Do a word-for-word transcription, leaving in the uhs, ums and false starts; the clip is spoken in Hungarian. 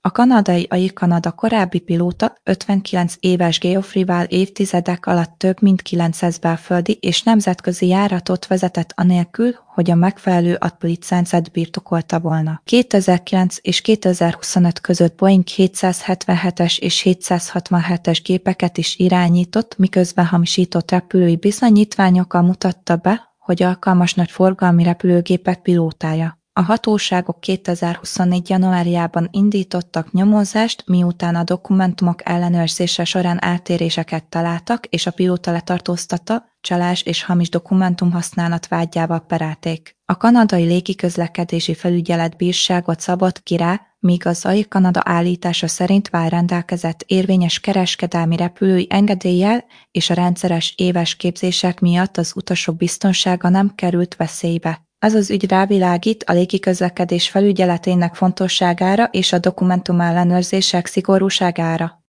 A kanadai Air Canada korábbi pilóta, ötvenkilenc éves Geoffrey-val évtizedek alatt több mint kilencszáz belföldi és nemzetközi járatot vezetett anélkül, hogy a megfelelő adólicencet birtokolta volna. kétezer-kilenc és kétezer-huszonöt között Boeing hétszázhetvenhetes és hétszázhatvanhetes gépeket is irányított, miközben hamisított repülői bizonyítványokkal mutatta be, hogy alkalmas nagy forgalmi repülőgépek pilótája. A hatóságok kétezer-huszonnégy januárjában indítottak nyomozást, miután a dokumentumok ellenőrzése során eltéréseket találtak, és a pilóta letartóztatta, csalás és hamis dokumentum használat vádjával perelték. A kanadai légiközlekedési felügyelet bírságot szabott ki rá, míg az Air Canada állítása szerint már rendelkezett érvényes kereskedelmi repülői engedéllyel, és a rendszeres éves képzések miatt az utasok biztonsága nem került veszélybe. Ez az ügy rávilágít a légiközlekedés felügyeletének fontosságára és a dokumentumellenőrzések szigorúságára.